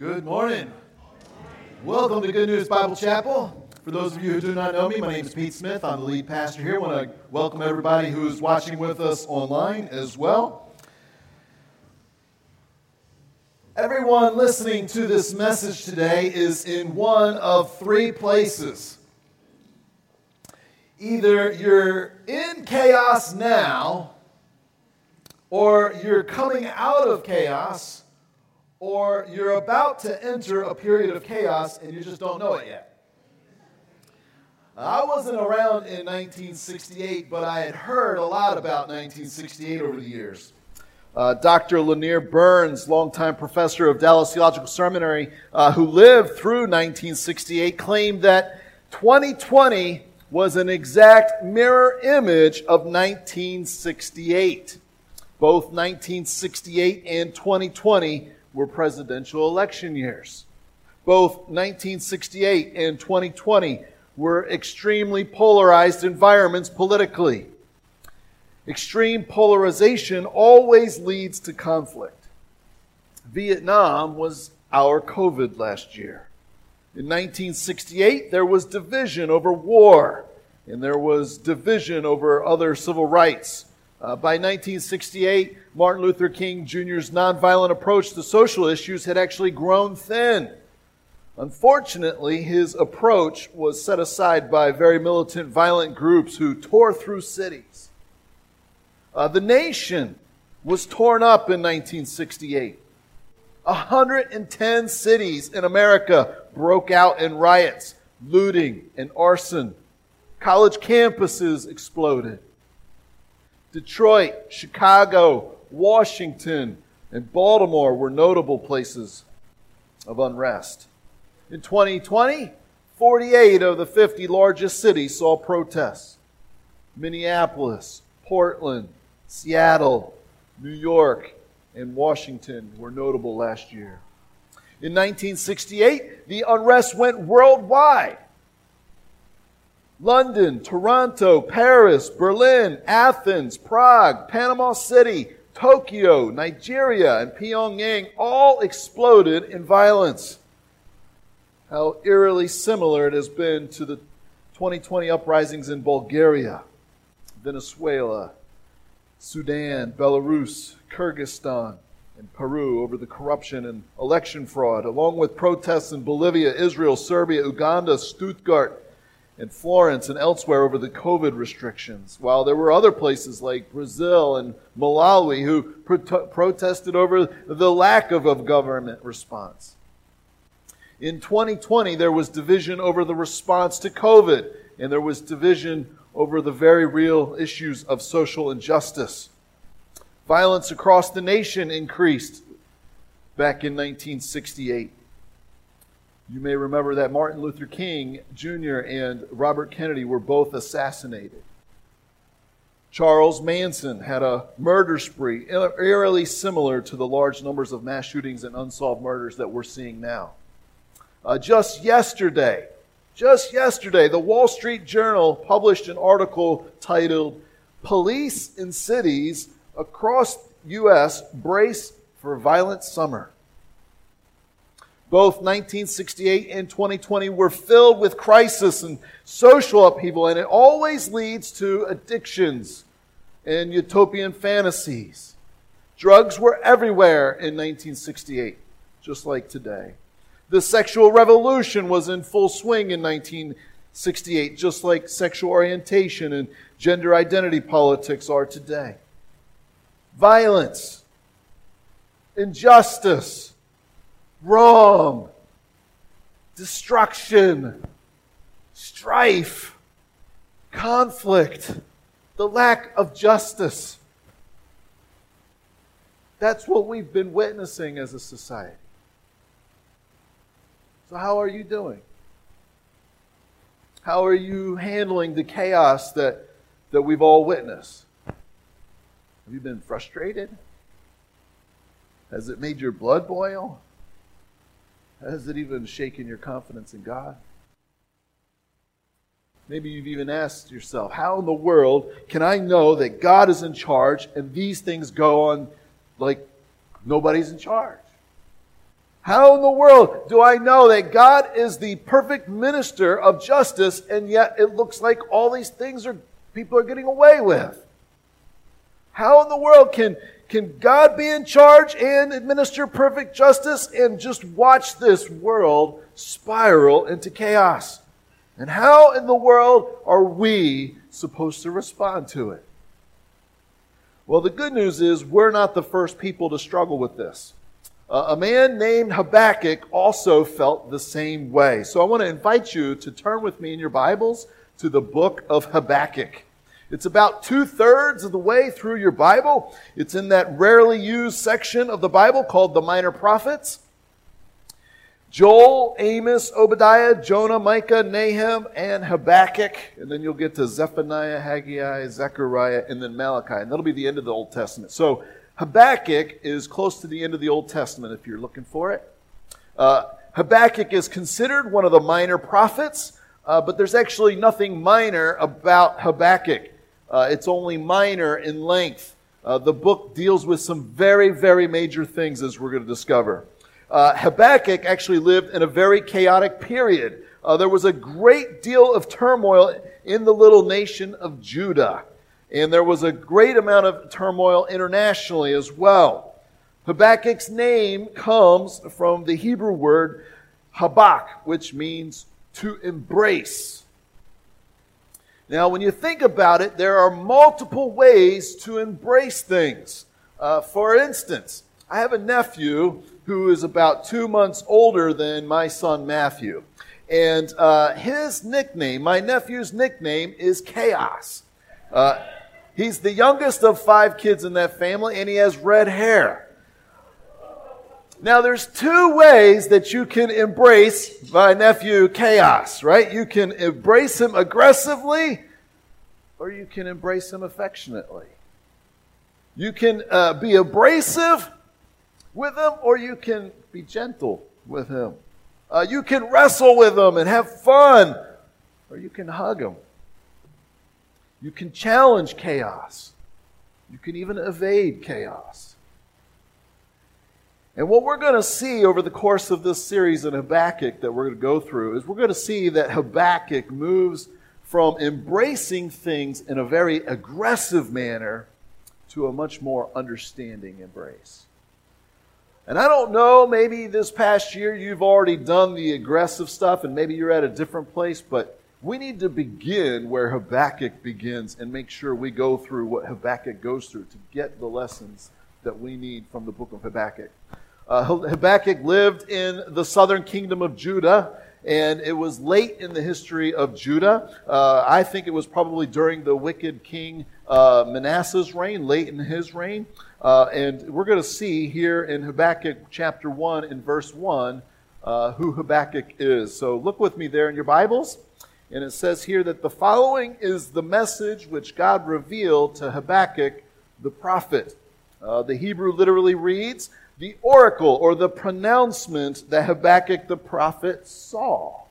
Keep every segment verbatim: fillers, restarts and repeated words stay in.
Good morning. Welcome to Good News Bible Chapel. For those of you who do not know me, my name is Pete Smith. I'm the lead pastor here. I want to welcome everybody who's watching with us online as well. Everyone listening to this message today is in one of three places. Either you're in chaos now, or you're coming out of chaos, or you're about to enter a period of chaos and you just don't know it yet. I wasn't around in nineteen sixty-eight, but I had heard a lot about nineteen sixty-eight over the years. Uh, Doctor Lanier Burns, longtime professor of Dallas Theological Seminary, uh, who lived through nineteen sixty-eight, claimed that twenty twenty was an exact mirror image of nineteen sixty-eight. Both nineteen sixty-eight and twenty twenty were presidential election years. Both nineteen sixty-eight and twenty twenty were extremely polarized environments politically. Extreme polarization always leads to conflict. Vietnam was our COVID last year. In nineteen sixty-eight, there was division over war, and there was division over other civil rights. Uh, by nineteen sixty-eight, Martin Luther King Junior's nonviolent approach to social issues had actually grown thin. Unfortunately, his approach was set aside by very militant, violent groups who tore through cities. Uh, the nation was torn up in nineteen sixty-eight. one hundred ten cities in America broke out in riots, looting, and arson. College campuses exploded. Detroit, Chicago, Washington, and Baltimore were notable places of unrest. In twenty twenty, forty-eight of the fifty largest cities saw protests. Minneapolis, Portland, Seattle, New York, and Washington were notable last year. In nineteen sixty-eight, the unrest went worldwide. London, Toronto, Paris, Berlin, Athens, Prague, Panama City, Tokyo, Nigeria, and Pyongyang all exploded in violence. How eerily similar it has been to the twenty twenty uprisings in Bulgaria, Venezuela, Sudan, Belarus, Kyrgyzstan, and Peru over the corruption and election fraud, along with protests in Bolivia, Israel, Serbia, Uganda, Stuttgart, and Florence and elsewhere over the COVID restrictions, while there were other places like Brazil and Malawi who pro- protested over the lack of a government response. In twenty twenty, there was division over the response to COVID, and there was division over the very real issues of social injustice. Violence across the nation increased back in nineteen sixty-eight. You may remember that Martin Luther King Junior and Robert Kennedy were both assassinated. Charles Manson had a murder spree eerily similar to the large numbers of mass shootings and unsolved murders that we're seeing now. Uh, just yesterday, just yesterday, the Wall Street Journal published an article titled, "Police in Cities Across U S Brace for Violent Summer." Both nineteen sixty-eight and twenty twenty were filled with crisis and social upheaval, and it always leads to addictions and utopian fantasies. Drugs were everywhere in nineteen sixty-eight, just like today. The sexual revolution was in full swing in nineteen sixty-eight, just like sexual orientation and gender identity politics are today. Violence, injustice, wrong, destruction, strife, conflict, the lack of justice. That's what we've been witnessing as a society. So how are you doing? How are you handling the chaos that, that we've all witnessed? Have you been frustrated? Has it made your blood boil? Has it even shaken your confidence in God? Maybe you've even asked yourself, how in the world can I know that God is in charge and these things go on like nobody's in charge? How in the world do I know that God is the perfect minister of justice, and yet it looks like all these things are people are getting away with? How in the world can, can God be in charge and administer perfect justice and just watch this world spiral into chaos? And how in the world are we supposed to respond to it? Well, the good news is we're not the first people to struggle with this. Uh, a man named Habakkuk also felt the same way. So I want to invite you to turn with me in your Bibles to the book of Habakkuk. It's about two-thirds of the way through your Bible. It's in that rarely used section of the Bible called the Minor Prophets. Joel, Amos, Obadiah, Jonah, Micah, Nahum, and Habakkuk. And then you'll get to Zephaniah, Haggai, Zechariah, and then Malachi. And that'll be the end of the Old Testament. So Habakkuk is close to the end of the Old Testament if you're looking for it. Uh, Habakkuk is considered one of the minor prophets, uh, but there's actually nothing minor about Habakkuk. Uh, it's only minor in length. Uh, the book deals with some very, very major things, as we're going to discover. Uh, Habakkuk actually lived in a very chaotic period. Uh, there was a great deal of turmoil in the little nation of Judah. And there was a great amount of turmoil internationally as well. Habakkuk's name comes from the Hebrew word habak, which means to embrace. Now, when you think about it, there are multiple ways to embrace things. Uh, for instance, I have a nephew who is about two months older than my son Matthew. And uh, his nickname, my nephew's nickname, is Chaos. Uh, He's the youngest of five kids in that family, and he has red hair. Now, there's two ways that you can embrace my nephew Chaos, right? You can embrace him aggressively, or you can embrace him affectionately. You can uh, be abrasive with him, or you can be gentle with him. Uh, you can wrestle with him and have fun, or you can hug him. You can challenge chaos. You can even evade chaos. And what we're going to see over the course of this series in Habakkuk that we're going to go through is we're going to see that Habakkuk moves from embracing things in a very aggressive manner to a much more understanding embrace. And I don't know, maybe this past year you've already done the aggressive stuff and maybe you're at a different place, but we need to begin where Habakkuk begins and make sure we go through what Habakkuk goes through to get the lessons that we need from the book of Habakkuk. Uh, Habakkuk lived in the southern kingdom of Judah, and it was late in the history of Judah. Uh, I think it was probably during the wicked king uh, Manasseh's reign, late in his reign. Uh, and we're going to see here in Habakkuk chapter one in verse one uh, who Habakkuk is. So look with me there in your Bibles. And it says here that the following is the message which God revealed to Habakkuk the prophet. Uh, the Hebrew literally reads, the oracle or the pronouncement that Habakkuk the prophet saw.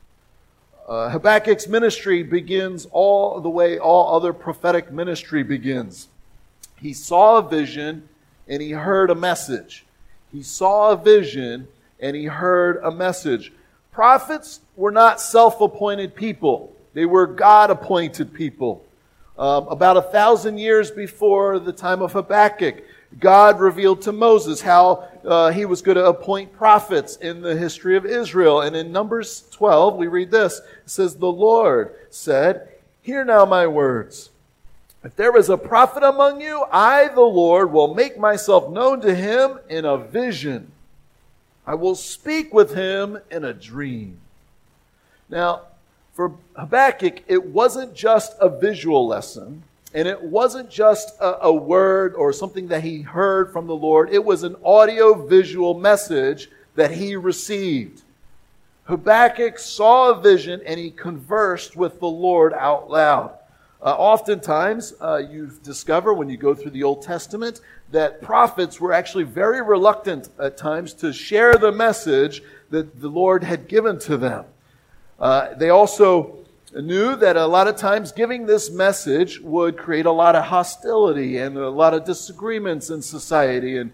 Uh, Habakkuk's ministry begins all the way all other prophetic ministry begins. He saw a vision and he heard a message. He saw a vision and he heard a message. Prophets were not self-appointed people. They were God-appointed people. Um, about a thousand years before the time of Habakkuk, God revealed to Moses how uh, he was going to appoint prophets in the history of Israel. And in Numbers twelve, we read this. It says, the Lord said, hear now my words. If there is a prophet among you, I, the Lord, will make myself known to him in a vision. I will speak with him in a dream. Now, for Habakkuk, it wasn't just a visual lesson, and it wasn't just a, a word or something that he heard from the Lord. It was an audio-visual message that he received. Habakkuk saw a vision, and he conversed with the Lord out loud. Uh, oftentimes, uh, you discover when you go through the Old Testament that prophets were actually very reluctant at times to share the message that the Lord had given to them. Uh, they also knew that a lot of times giving this message would create a lot of hostility and a lot of disagreements in society. And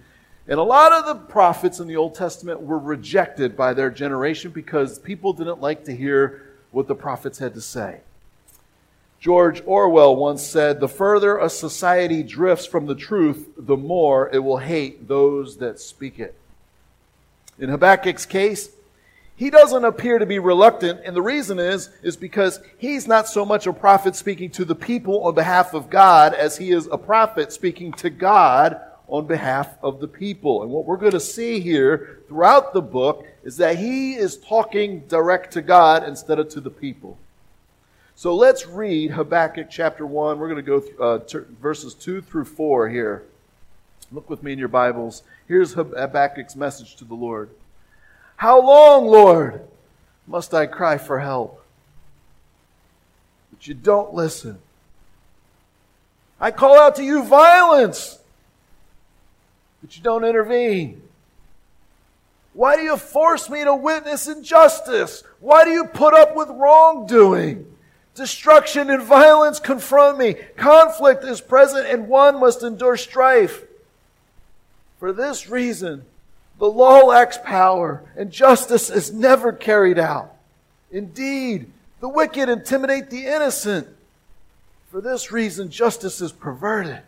And a lot of the prophets in the Old Testament were rejected by their generation because people didn't like to hear what the prophets had to say. George Orwell once said, "The further a society drifts from the truth, the more it will hate those that speak it." In Habakkuk's case, he doesn't appear to be reluctant, and the reason is, is because he's not so much a prophet speaking to the people on behalf of God as he is a prophet speaking to God on behalf of the people. And what we're going to see here throughout the book is that he is talking direct to God instead of to the people. So let's read Habakkuk chapter one. We're going to go through, uh, t- verses two through four here. Look with me in your Bibles. Here's Habakkuk's message to the Lord. "How long, Lord, must I cry for help? But you don't listen. I call out to you violence, but you don't intervene. Why do you force me to witness injustice? Why do you put up with wrongdoing? Destruction and violence confront me. Conflict is present and one must endure strife. For this reason, the law lacks power and justice is never carried out. Indeed, the wicked intimidate the innocent. For this reason, justice is perverted."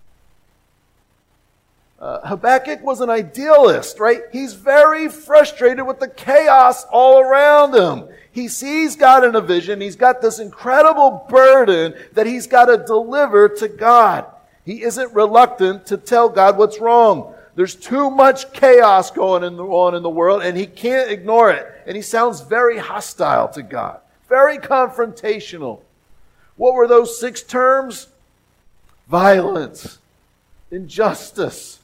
Uh, Habakkuk was an idealist, right? He's very frustrated with the chaos all around him. He sees God in a vision. He's got this incredible burden that he's got to deliver to God. He isn't reluctant to tell God what's wrong. There's too much chaos going on in the world, and he can't ignore it. And he sounds very hostile to God, very confrontational. What were those six terms? Violence, injustice,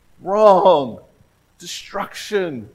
wrong, destruction,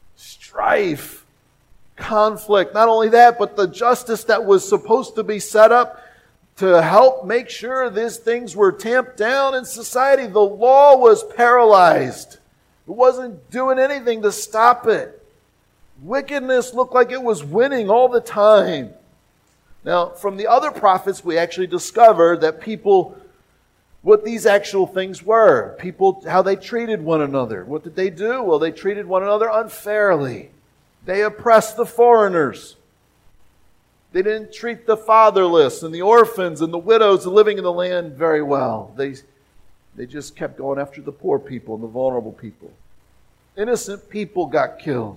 strife, conflict. Not only that, but the justice that was supposed to be set up to help make sure these things were tamped down in society. The law was paralyzed. It wasn't doing anything to stop it. Wickedness looked like it was winning all the time. Now, from the other prophets, we actually discovered that people, what these actual things were. People, how they treated one another. What did they do? Well, they treated one another unfairly. They oppressed the foreigners. They didn't treat the fatherless and the orphans and the widows living in the land very well. They, they just kept going after the poor people and the vulnerable people. Innocent people got killed.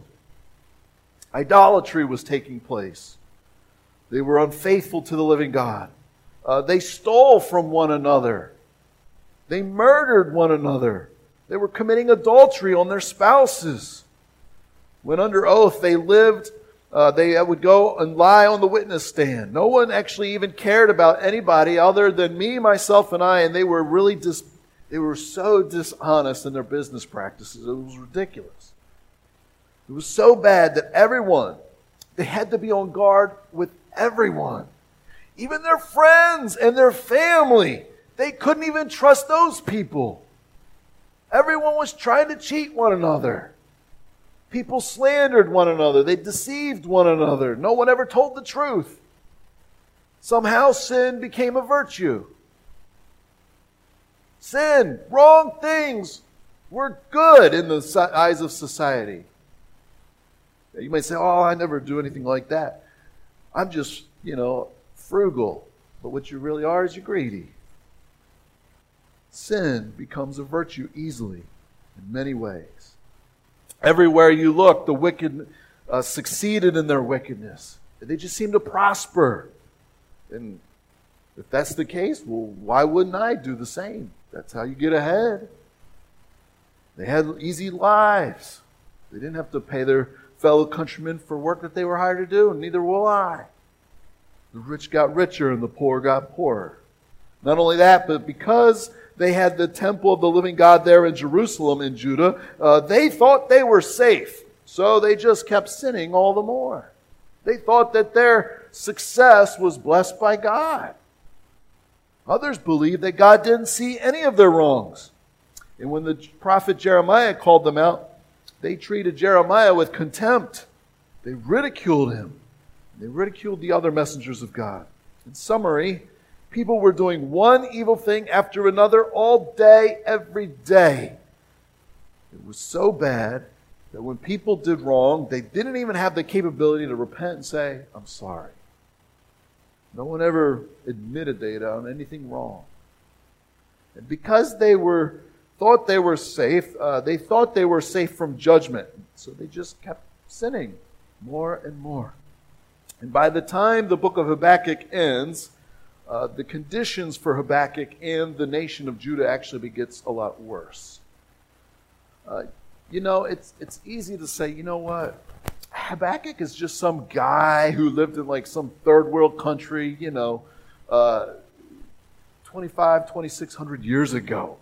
Idolatry was taking place. They were unfaithful to the living God. Uh, they stole from one another. They murdered one another. They were committing adultery on their spouses. When under oath they lived Uh, they would go and lie on the witness stand. No one actually even cared about anybody other than me, myself, and I. And they were really dis- they were so dishonest in their business practices. It was ridiculous. It was so bad that everyone, they had to be on guard with everyone. Even their friends and their family. They couldn't even trust those people. Everyone was trying to cheat one another. People slandered one another. They deceived one another. No one ever told the truth. Somehow sin became a virtue. Sin, wrong things were good in the eyes of society. You might say, "Oh, I never do anything like that. I'm just, you know, frugal." But what you really are is you're greedy. Sin becomes a virtue easily in many ways. Everywhere you look, the wicked uh, succeeded in their wickedness. They just seem to prosper. And if that's the case, well, why wouldn't I do the same? That's how you get ahead. They had easy lives. They didn't have to pay their fellow countrymen for work that they were hired to do, and neither will I. The rich got richer and the poor got poorer. Not only that, but because they had the temple of the living God there in Jerusalem in Judah, uh, they thought they were safe. So they just kept sinning all the more. They thought that their success was blessed by God. Others believed that God didn't see any of their wrongs. And when the prophet Jeremiah called them out, they treated Jeremiah with contempt. They ridiculed him. They ridiculed the other messengers of God. In summary, people were doing one evil thing after another all day, every day. It was so bad that when people did wrong, they didn't even have the capability to repent and say, I'm sorry. No one ever admitted they had done anything wrong. And because they were thought they were safe, uh, they thought they were safe from judgment. So they just kept sinning more and more. And by the time the book of Habakkuk ends, uh, the conditions for Habakkuk and the nation of Judah actually gets a lot worse. Uh, you know, it's it's easy to say, you know what? Habakkuk is just some guy who lived in like some third world country, you know, uh, twenty-five, twenty-six hundred years ago.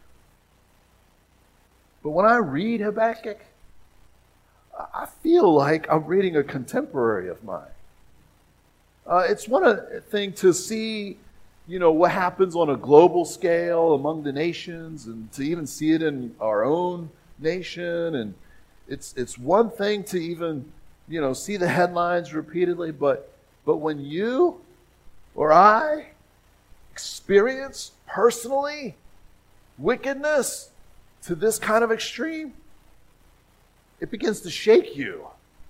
But when I read Habakkuk, I feel like I'm reading a contemporary of mine. Uh, it's one thing to see, you know, what happens on a global scale among the nations, and to even see it in our own nation. And it's it's one thing to even, you know, see the headlines repeatedly. But but when you or I experience personally wickedness to this kind of extreme, it begins to shake you.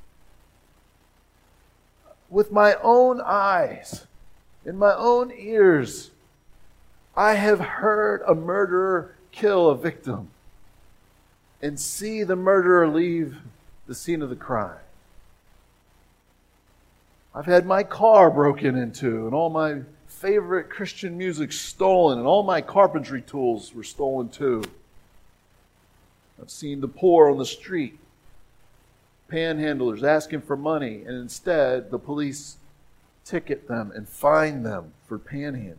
With my own eyes, in my own ears, I have heard a murderer kill a victim and see the murderer leave the scene of the crime. I've had my car broken into and all my favorite Christian music stolen, and all my carpentry tools were stolen too. I've seen the poor on the street, panhandlers asking for money, and instead the police ticket them and fine them for panhandling.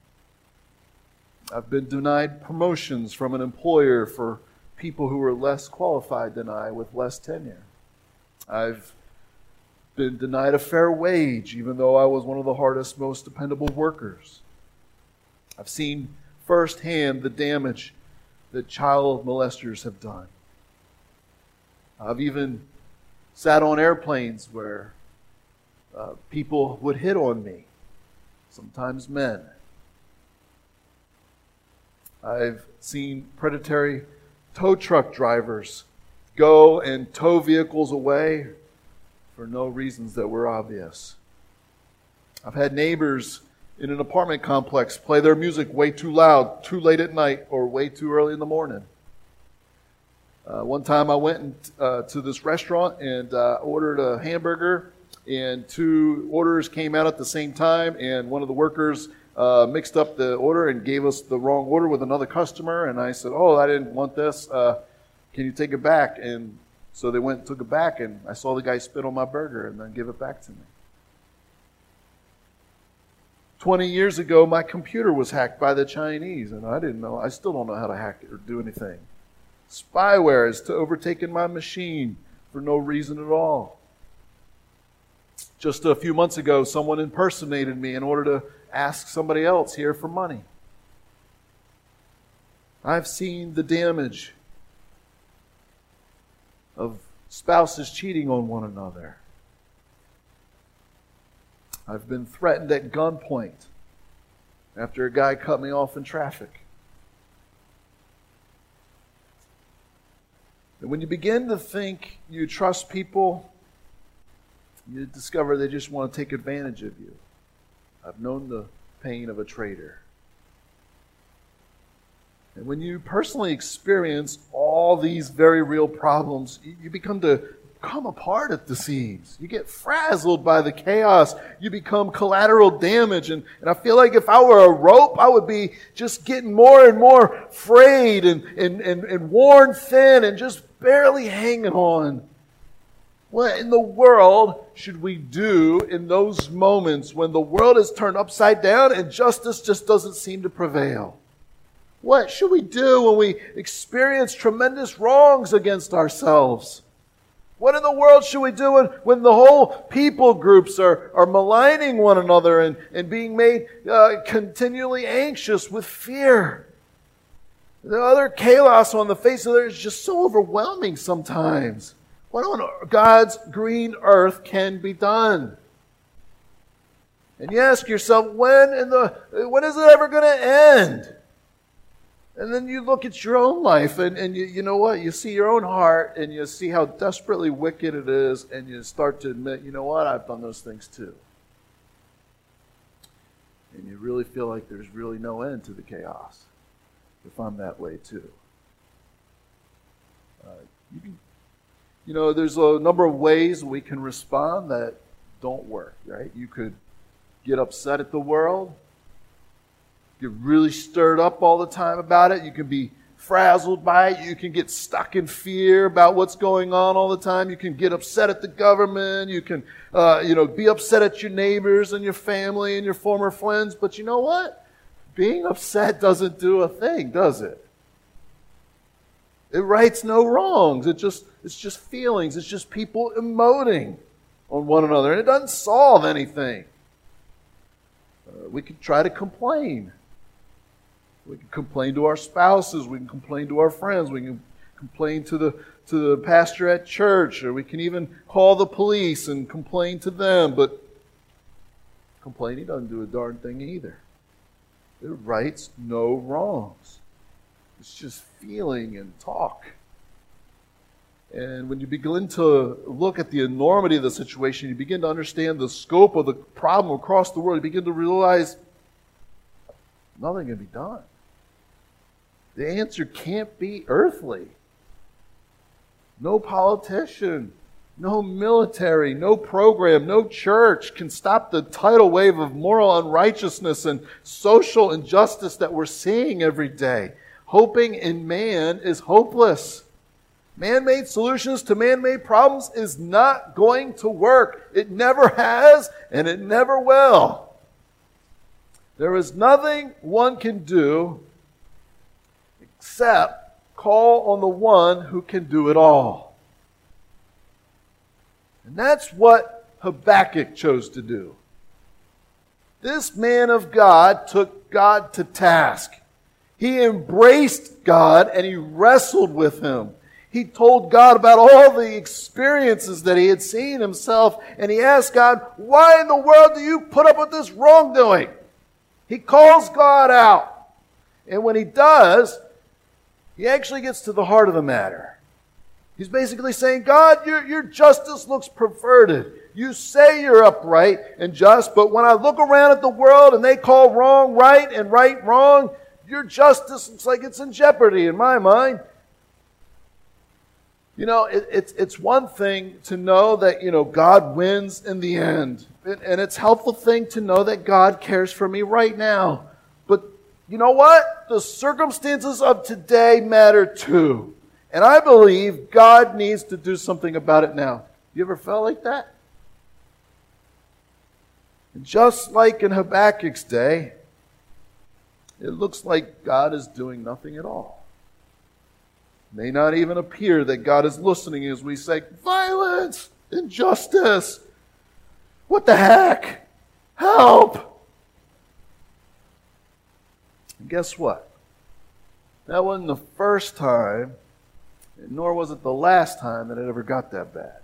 I've been denied promotions from an employer for people who were less qualified than I with less tenure. I've been denied a fair wage even though I was one of the hardest, most dependable workers. I've seen firsthand the damage that child molesters have done. I've even sat on airplanes where uh, people would hit on me, sometimes men. I've seen predatory tow truck drivers go and tow vehicles away for no reasons that were obvious. I've had neighbors in an apartment complex play their music way too loud, too late at night, or way too early in the morning. Uh, one time I went in, uh, to this restaurant and uh, ordered a hamburger, and two orders came out at the same time, and one of the workers uh, mixed up the order and gave us the wrong order with another customer, and I said, oh, I didn't want this. Uh, can you take it back? And so they went and took it back, and I saw the guy spit on my burger and then give it back to me. Twenty years ago, my computer was hacked by the Chinese, and I didn't know. I still don't know how to hack it or do anything. Spyware has overtaken my machine for no reason at all. Just a few months ago, someone impersonated me in order to ask somebody else here for money. I've seen the damage of spouses cheating on one another. I've been threatened at gunpoint after a guy cut me off in traffic. And when you begin to think you trust people, you discover they just want to take advantage of you. I've known the pain of a traitor. And when you personally experience all these very real problems, you become to come apart at the seams. You get frazzled by the chaos. You become collateral damage. And, and I feel like if I were a rope, I would be just getting more and more frayed and, and, and, and worn thin and just barely hanging on. What in the world should we do in those moments when the world is turned upside down and justice just doesn't seem to prevail? What should we do when we experience tremendous wrongs against ourselves? What in the world should we do when, when the whole people groups are, are maligning one another and, and being made uh, continually anxious with fear? The other chaos on the face of the earth is just so overwhelming sometimes. What on God's green earth can be done? And you ask yourself, when in the when is it ever going to end? And then you look at your own life, and, and you, you know what? You see your own heart, and you see how desperately wicked it is, and you start to admit, you know what? I've done those things too. And you really feel like there's really no end to the chaos if I'm that way too. Uh, you can, you know, there's a number of ways we can respond that don't work, right? You could get upset at the world, get really stirred up all the time about it. You can be frazzled by it. You can get stuck in fear about what's going on all the time. You can get upset at the government. You can, uh, you know, be upset at your neighbors and your family and your former friends. But you know what? Being upset doesn't do a thing, does it? It rights no wrongs. It just, it's just feelings. It's just people emoting on one another. And it doesn't solve anything. Uh, we can try to complain. We can complain to our spouses. We can complain to our friends. We can complain to the to the pastor at church, or we can even call the police and complain to them. But complaining doesn't do a darn thing either. It rights no wrongs. It's just feeling and talk. And when you begin to look at the enormity of the situation, you begin to understand the scope of the problem across the world. You begin to realize nothing can be done. The answer can't be earthly. No politician, no military, no program, no church can stop the tidal wave of moral unrighteousness and social injustice that we're seeing every day. Hoping in man is hopeless. Man-made solutions to man-made problems is not going to work. It never has, and it never will. There is nothing one can do except call on the one who can do it all. And that's what Habakkuk chose to do. This man of God took God to task. He embraced God and he wrestled with him. He told God about all the experiences that he had seen himself, and he asked God, why in the world do you put up with this wrongdoing? He calls God out. And when he does, he actually gets to the heart of the matter. He's basically saying, God, your, your justice looks perverted. You say you're upright and just, but when I look around at the world and they call wrong right and right wrong, your justice looks like it's in jeopardy in my mind. You know, it, it's it's one thing to know that, you know, God wins in the end. And, and it's a helpful thing to know that God cares for me right now. But you know what? The circumstances of today matter too. And I believe God needs to do something about it now. You ever felt like that? And just like in Habakkuk's day, it looks like God is doing nothing at all. May not even appear that God is listening as we say, violence, injustice, what the heck, help. And guess what? That wasn't the first time, nor was it the last time that it ever got that bad.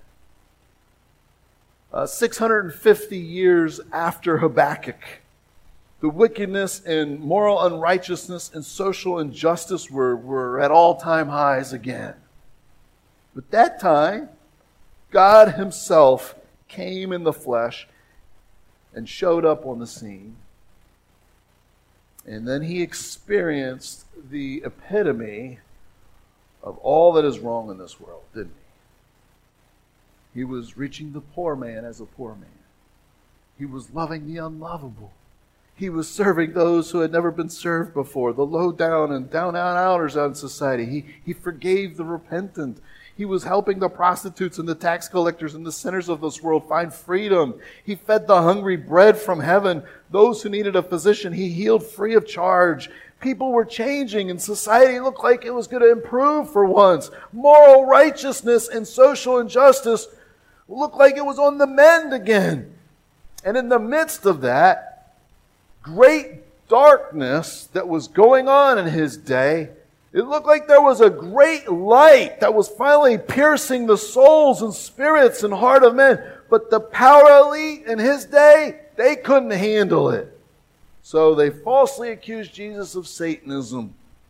Uh, six hundred fifty years after Habakkuk, the wickedness and moral unrighteousness and social injustice were, were at all-time highs again. But that time, God himself came in the flesh and showed up on the scene. And then he experienced the epitome of all that is wrong in this world, didn't he? He was reaching the poor man as a poor man. He was loving the unlovable. He was serving those who had never been served before, the low down and down and outers out in society. He, he forgave the repentant. He was helping the prostitutes and the tax collectors and the sinners of this world find freedom. He fed the hungry bread from heaven. Those who needed a physician, he healed free of charge. People were changing and society looked like it was going to improve for once. Moral righteousness and social injustice looked like it was on the mend again. And in the midst of that, great darkness that was going on in his day, it looked like there was a great light that was finally piercing the souls and spirits and heart of men. But the power elite in his day, they couldn't handle it. So they falsely accused Jesus of Satanism.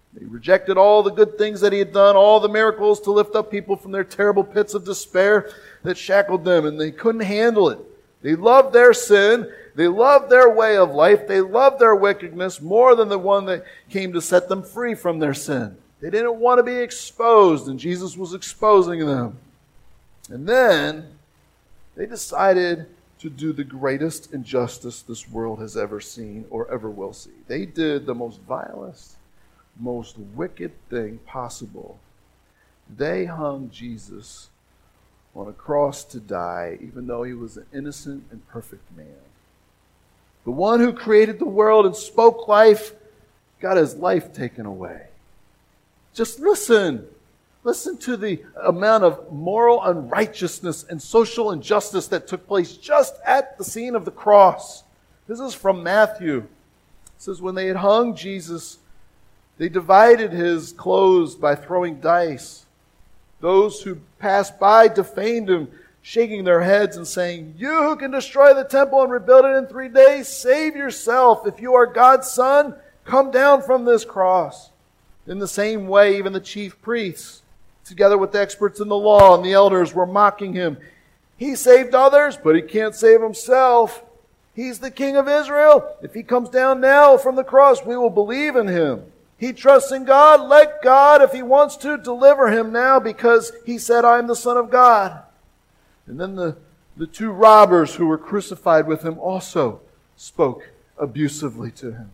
They rejected all the good things that he had done, all the miracles to lift up people from their terrible pits of despair that shackled them, and they couldn't handle it. They loved their sin. They loved their way of life. They loved their wickedness more than the one that came to set them free from their sin. They didn't want to be exposed, and Jesus was exposing them. And then they decided to do the greatest injustice this world has ever seen or ever will see. They did the most vilest, most wicked thing possible. They hung Jesus on a cross to die, even though he was an innocent and perfect man. The one who created the world and spoke life got his life taken away. Just listen. Listen to the amount of moral unrighteousness and social injustice that took place just at the scene of the cross. This is from Matthew. It says, when they had hung Jesus, they divided his clothes by throwing dice. Those who passed by defamed him, shaking their heads and saying, "You who can destroy the temple and rebuild it in three days, save yourself. If you are God's son, come down from this cross." In the same way, even the chief priests, together with the experts in the law and the elders, were mocking him. He saved others, but he can't save himself. He's the King of Israel. If he comes down now from the cross, we will believe in him. He trusts in God. Let God, if he wants to, deliver him now, because he said, "I am the Son of God." And then the, the two robbers who were crucified with him also spoke abusively to him.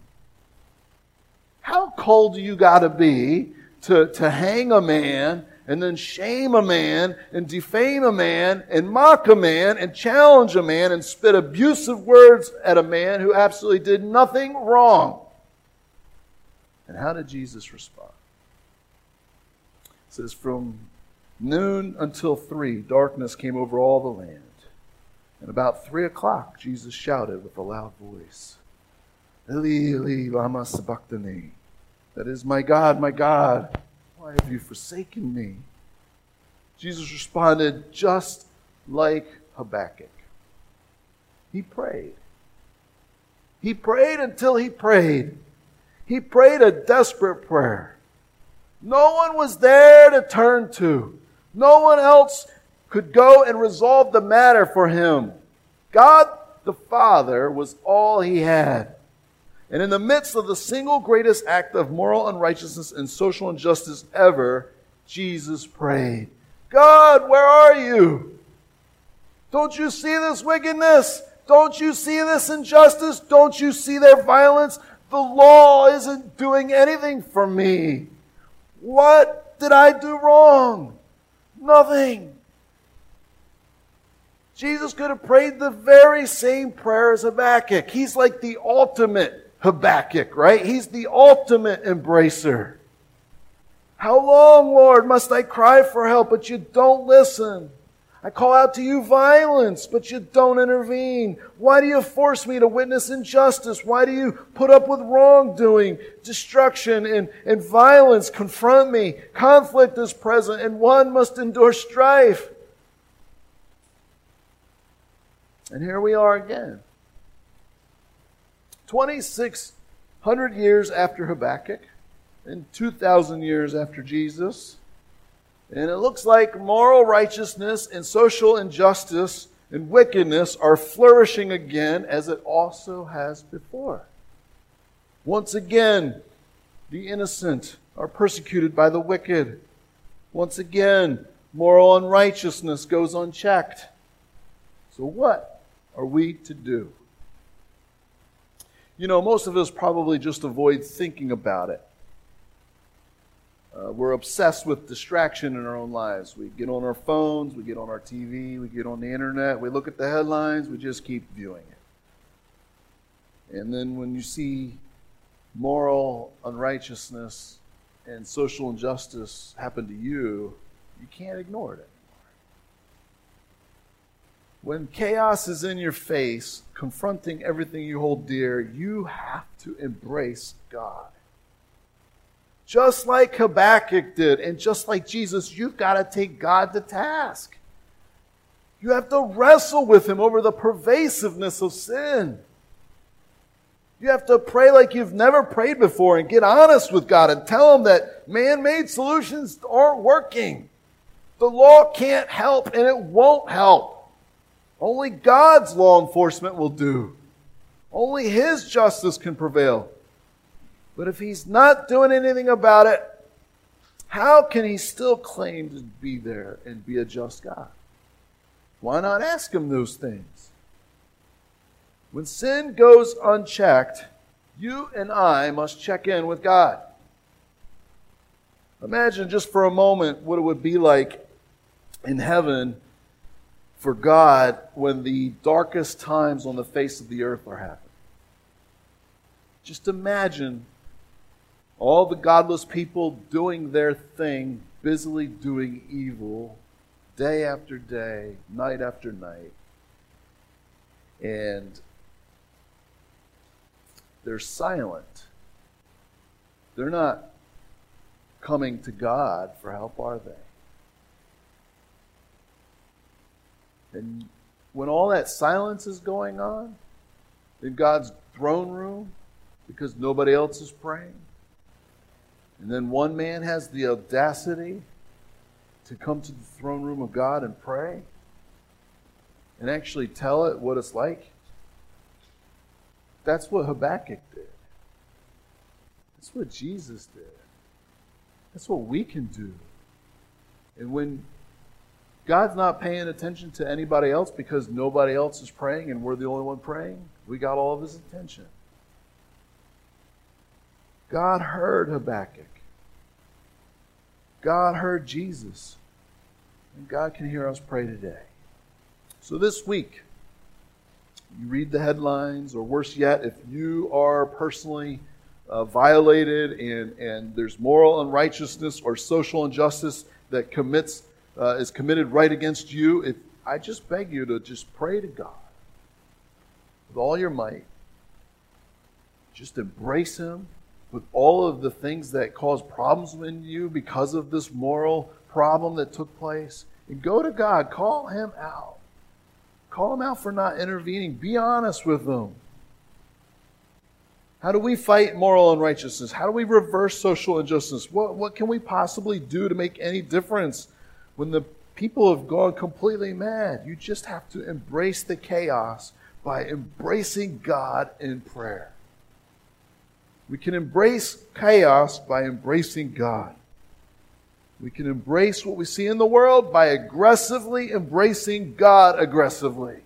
How cold do you got to be to, to hang a man and then shame a man and defame a man and mock a man and challenge a man and spit abusive words at a man who absolutely did nothing wrong? And how did Jesus respond? It says, from noon until three, darkness came over all the land. And about three o'clock, Jesus shouted with a loud voice, "Eli, Eli, lama sabachthani." That is, "My God, my God, why have you forsaken me?" Jesus responded just like Habakkuk. He prayed. He prayed until he prayed. He prayed a desperate prayer. No one was there to turn to. No one else could go and resolve the matter for him. God the Father was all he had. And in the midst of the single greatest act of moral unrighteousness and social injustice ever, Jesus prayed, "God, where are you? Don't you see this wickedness? Don't you see this injustice? Don't you see their violence? The law isn't doing anything for me. What did I do wrong? Nothing." Jesus could have prayed the very same prayer as Habakkuk. He's like the ultimate Habakkuk, right? He's the ultimate embracer. "How long, Lord, must I cry for help, but you don't listen? I call out to you violence, but you don't intervene. Why do you force me to witness injustice? Why do you put up with wrongdoing? Destruction and, and violence confront me. Conflict is present, and one must endure strife." And here we are again. twenty-six hundred years after Habakkuk and two thousand years after Jesus. And it looks like moral righteousness and social injustice and wickedness are flourishing again, as it also has before. Once again, the innocent are persecuted by the wicked. Once again, moral unrighteousness goes unchecked. So what are we to do? You know, most of us probably just avoid thinking about it. Uh, we're obsessed with distraction in our own lives. We get on our phones, we get on our T V, we get on the internet, we look at the headlines, we just keep viewing it. And then when you see moral unrighteousness and social injustice happen to you, you can't ignore it anymore. When chaos is in your face, confronting everything you hold dear, you have to embrace God. Just like Habakkuk did, and just like Jesus, you've got to take God to task. You have to wrestle with him over the pervasiveness of sin. You have to pray like you've never prayed before and get honest with God and tell Him that man-made solutions aren't working. The law can't help and it won't help. Only God's law enforcement will do. Only His justice can prevail. But if He's not doing anything about it, how can He still claim to be there and be a just God? Why not ask Him those things? When sin goes unchecked, you and I must check in with God. Imagine just for a moment what it would be like in heaven for God when the darkest times on the face of the earth are happening. Just imagine all the godless people doing their thing, busily doing evil, day after day, night after night. And they're silent. They're not coming to God for help, are they? And when all that silence is going on in God's throne room because nobody else is praying, and then one man has the audacity to come to the throne room of God and pray and actually tell it what it's like, that's what Habakkuk did. That's what Jesus did. That's what we can do. And when God's not paying attention to anybody else because nobody else is praying and we're the only one praying, we got all of His attention. God heard Habakkuk. God heard Jesus. And God can hear us pray today. So this week, you read the headlines, or worse yet, if you are personally uh, violated and, and there's moral unrighteousness or social injustice that commits uh, is committed right against you, if I just beg you to just pray to God with all your might. Just embrace Him with all of the things that cause problems in you because of this moral problem that took place. And go to God. Call Him out. Call Him out for not intervening. Be honest with Him. How do we fight moral unrighteousness? How do we reverse social injustice? What, what can we possibly do to make any difference when the people have gone completely mad? You just have to embrace the chaos by embracing God in prayer. We can embrace chaos by embracing God. We can embrace what we see in the world by aggressively embracing God aggressively.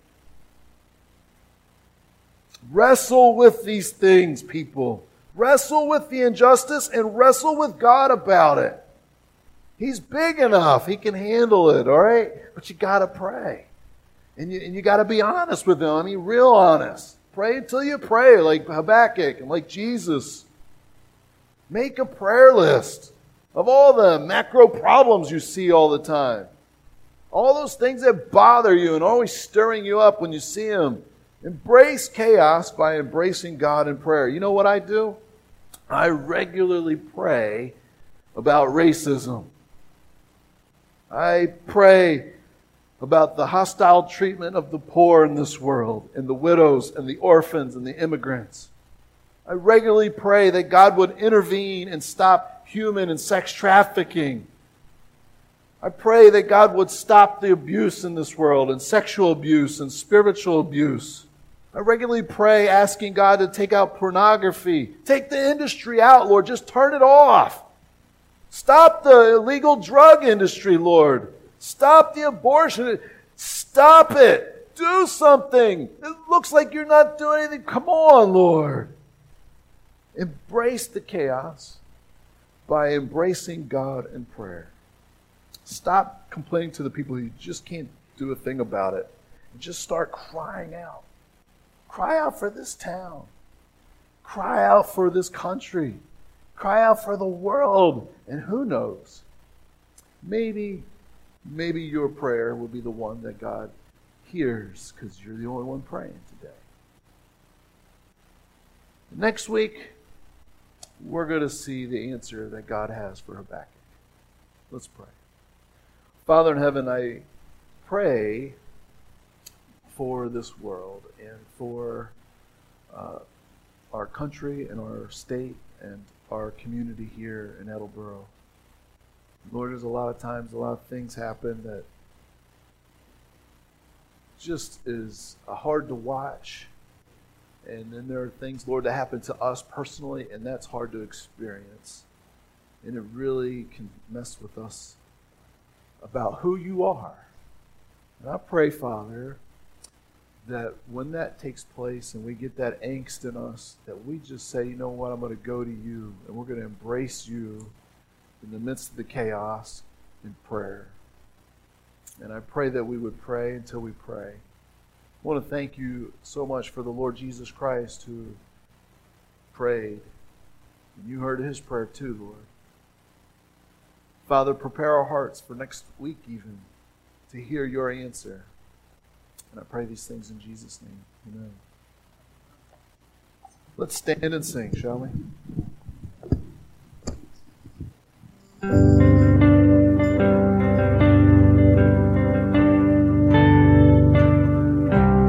Wrestle with these things, people. Wrestle with the injustice and wrestle with God about it. He's big enough. He can handle it, all right? But you got to pray. And you, and you got to be honest with Him. I mean, real honest. Pray until you pray, like Habakkuk and like Jesus. Make a prayer list of all the macro problems you see all the time. All those things that bother you and always stirring you up when you see them. Embrace chaos by embracing God in prayer. You know what I do? I regularly pray about racism. I pray about the hostile treatment of the poor in this world, and the widows, and the orphans, and the immigrants. I regularly pray that God would intervene and stop human and sex trafficking. I pray that God would stop the abuse in this world, and sexual abuse, and spiritual abuse. I regularly pray asking God to take out pornography. Take the industry out, Lord. Just turn it off. Stop the illegal drug industry, Lord. Stop the abortion. Stop it. Do something. It looks like you're not doing anything. Come on, Lord. Embrace the chaos by embracing God in prayer. Stop complaining to the people who just can't do a thing about it. And just start crying out. Cry out for this town. Cry out for this country. Cry out for the world. And who knows? Maybe Maybe your prayer will be the one that God hears because you're the only one praying today. Next week, we're going to see the answer that God has for Habakkuk. Let's pray. Father in heaven, I pray for this world and for uh, our country and our state and our community here in Edinburgh. Lord, there's a lot of times, a lot of things happen that just is hard to watch. And then there are things, Lord, that happen to us personally, and that's hard to experience. And it really can mess with us about who you are. And I pray, Father, that when that takes place and we get that angst in us, that we just say, you know what, I'm going to go to you, and we're going to embrace you in the midst of the chaos in prayer. And I pray that we would pray until we pray. I want to thank you so much for the Lord Jesus Christ who prayed. And you heard his prayer too, Lord. Father, prepare our hearts for next week even to hear your answer. And I pray these things in Jesus' name. Amen. Let's stand and sing, shall we?